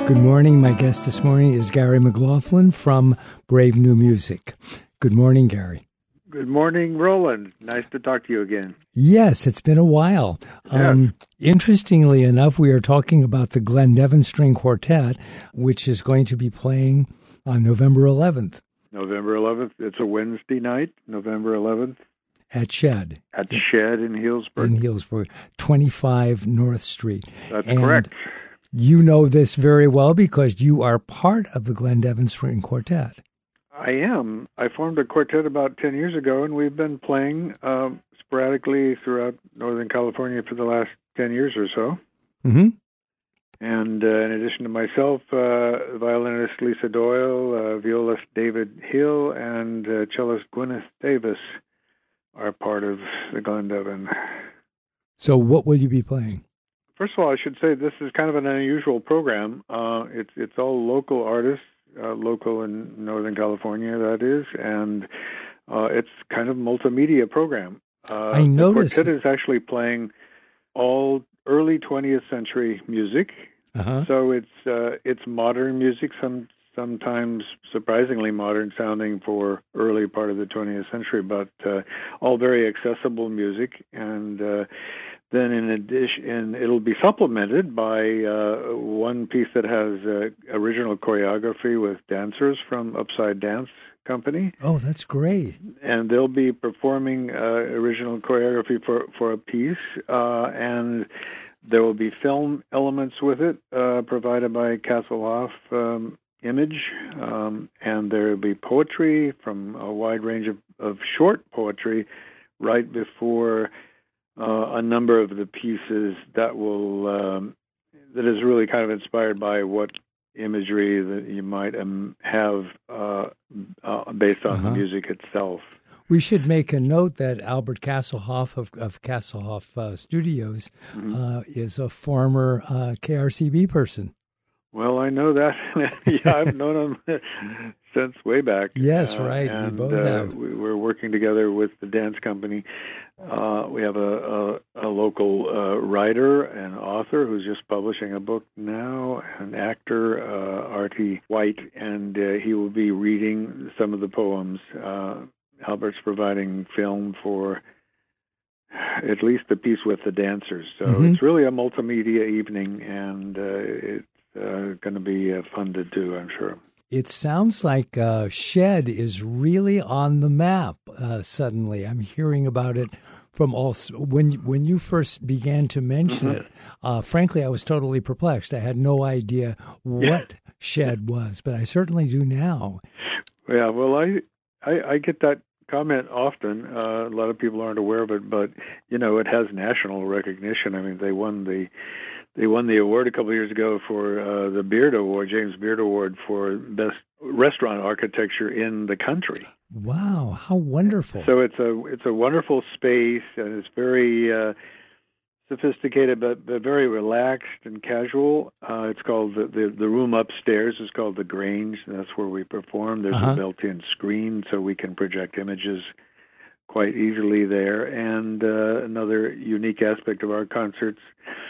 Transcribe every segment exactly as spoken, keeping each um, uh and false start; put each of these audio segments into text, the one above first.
Good morning. My guest this morning is Gary McLaughlin from Brave New Music. Good morning, Gary. Good morning, Roland. Nice to talk to you again. Yes, it's been a while. Yes. Um, interestingly enough, we are talking about the Glenn Devon String Quartet, which is going to be playing on November eleventh. November eleventh. It's a Wednesday night, November eleventh. At Shed. At Shed in Healdsburg. In Healdsburg, twenty-five North Street. That's and correct. You know this very well because you are part of the Glenn Devon String Quartet. I am. I formed a quartet about ten years ago, and we've been playing uh, sporadically throughout Northern California for the last ten years or so. Mm-hmm. And uh, in addition to myself, uh, violinist Lisa Doyle, uh, violist David Hill, and uh, cellist Gwyneth Davis are part of the Glenn Devon. So what will you be playing? First of all, I should say this is kind of an unusual program. Uh, it's it's all local artists, uh, local in Northern California, that is, and uh, it's kind of a multimedia program. Uh, I noticed the quartet is actually playing all early twentieth century music, uh-huh. so it's uh, it's modern music, some sometimes surprisingly modern sounding for early part of the twentieth century, but uh, all very accessible music. And uh, then in addition, it'll be supplemented by uh, one piece that has uh, original choreography with dancers from Upside Dance Company. Oh, that's great. And they'll be performing uh, original choreography for, for a piece, uh, and there will be film elements with it uh, provided by Casselhoff um, Image, um, and there will be poetry from a wide range of, of short poetry right before uh, a number of the pieces that will um, that is really kind of inspired by what imagery that you might um, have uh, uh, based on uh-huh. the music itself. We should make a note that Albert Casselhoff of, of Casselhoff uh, Studios mm-hmm. uh, is a former uh, K R C B person. Well, I know that. Yeah, I've known him since way back. Yes, right. Uh, and, we both uh, have. We, we're working together with the dance company. Uh, we have a, a, a local uh, writer and author who's just publishing a book now, an actor, uh, Artie White, and uh, he will be reading some of the poems. Uh, Albert's providing film for at least the piece with the dancers. So mm-hmm. it's really a multimedia evening, and uh, it's uh, going to be uh, fun to do, I'm sure. It sounds like uh, Shed is really on the map uh, suddenly. I'm hearing about it from all. When, when you first began to mention mm-hmm. it, uh, frankly, I was totally perplexed. I had no idea what yeah. Shed was, but I certainly do now. Yeah, well, I, I, I get that comment often. Uh, a lot of people aren't aware of it, but, you know, it has national recognition. I mean, they won the they won the award a couple of years ago for uh, the Beard Award, James Beard Award, for best restaurant architecture in the country. Wow, how wonderful. So it's a it's a wonderful space, and it's very uh, sophisticated, but, but very relaxed and casual. Uh, it's called, the, the, the room upstairs is called the Grange, and that's where we perform. There's uh-huh. a built-in screen, so we can project images quite easily there. And uh, another unique aspect of our concerts,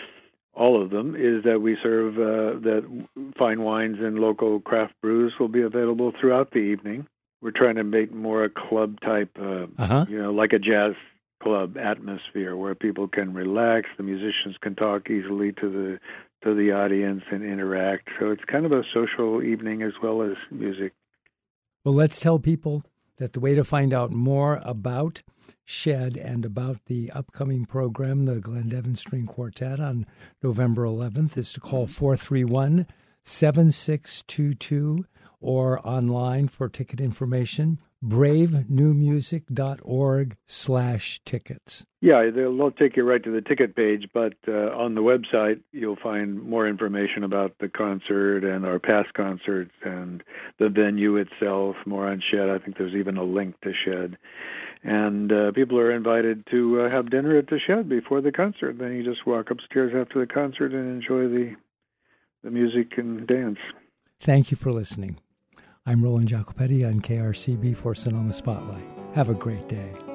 all of them, is that we serve uh, that fine wines and local craft brews will be available throughout the evening. We're trying to make more a club-type, uh, uh-huh. you know, like a jazz club atmosphere where people can relax, the musicians can talk easily to the to the audience and interact. So it's kind of a social evening as well as music. Well, let's tell people that the way to find out more about Shed and about the upcoming program, the Glenn Devon String Quartet, on November eleventh, is to call four three one, seven six two two or online for ticket information, brave new music dot org slash tickets. Yeah, they'll, they'll take you right to the ticket page, but uh, on the website you'll find more information about the concert and our past concerts and the venue itself, more on Shed. I think there's even a link to Shed. And uh, people are invited to uh, have dinner at the Shed before the concert. Then you just walk upstairs after the concert and enjoy the the music and dance. Thank you for listening. I'm Roland Jacopetti on K R C B for Sonoma Spotlight. Have a great day.